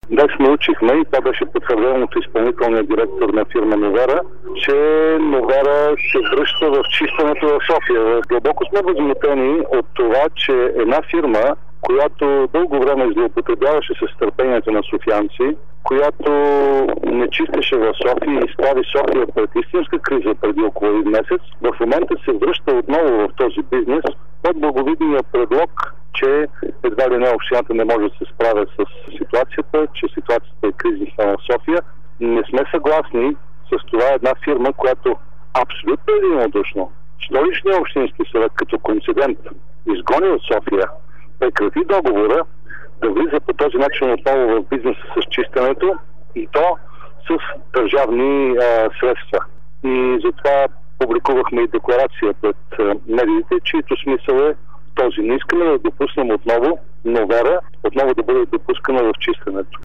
Днес научихме, и това беше потвърдено от изпълнителния директор на фирма Новера, че Новера се връща в чистенето в София. Дълбоко сме възмутени от това, че една фирма, която дълго време злоупотребяваше с търпението на софиянци, която не чистеше в София и изправи София пред истинска криза преди около един месец, в момента се връща отново в този бизнес под благовидния предлог, че едва ли не общината не може да се справя с ситуацията, че ситуацията е кризисна в София. Не сме съгласни с това една фирма, която абсолютно единодушно Столичния общински съвет като концедент изгони от София, прекрати договора, да влиза по този начин отново в бизнеса с чистенето, и то с държавни средства. И затова публикувахме и декларация пред медиите, чието смисъл е този. Не искаме да допуснем отново Новера, отново да бъде допускана в чистенето.